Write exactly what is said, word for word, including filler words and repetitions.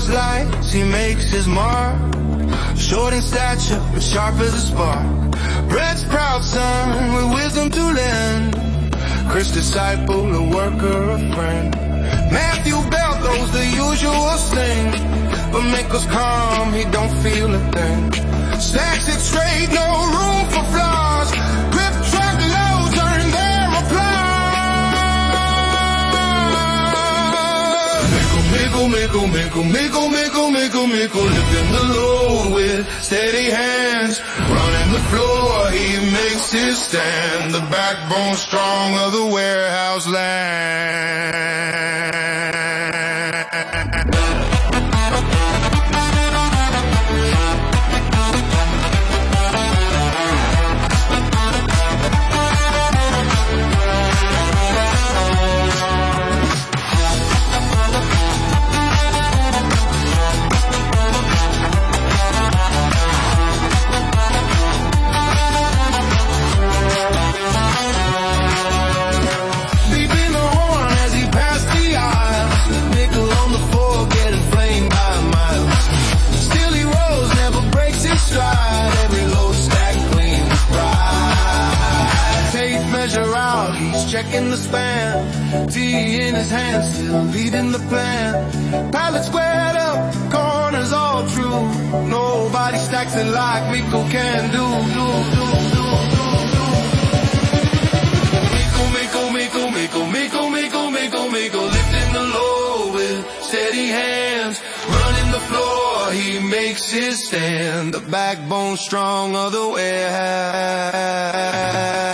stars lights, he makes his mark. Short in stature, but sharp as a spark. Brett's proud son, with wisdom to lend. Chris disciple, a worker, a friend. Matthew Bell goes the usual sling, but Michael's calm, he don't feel a thing. Stacks it straight, no room for flaws. Grip truck loads earn their applause. Mickle, mickle, mickle, mickle, mickle, mickle, mickle, lifting the load with steady hands. Running the floor, he makes his stand. The backbone strong of the warehouse land. Checking the span, tea in his hand, still leading the plan. Palette squared up, corners all true. Nobody stacks it like Miko can do. do, do, do, do, do. Miko, Miko, Miko, Miko, Miko, Miko, Miko, Miko, lifting the load with steady hands. Running the floor, he makes his stand. The backbone strong of the warehouse.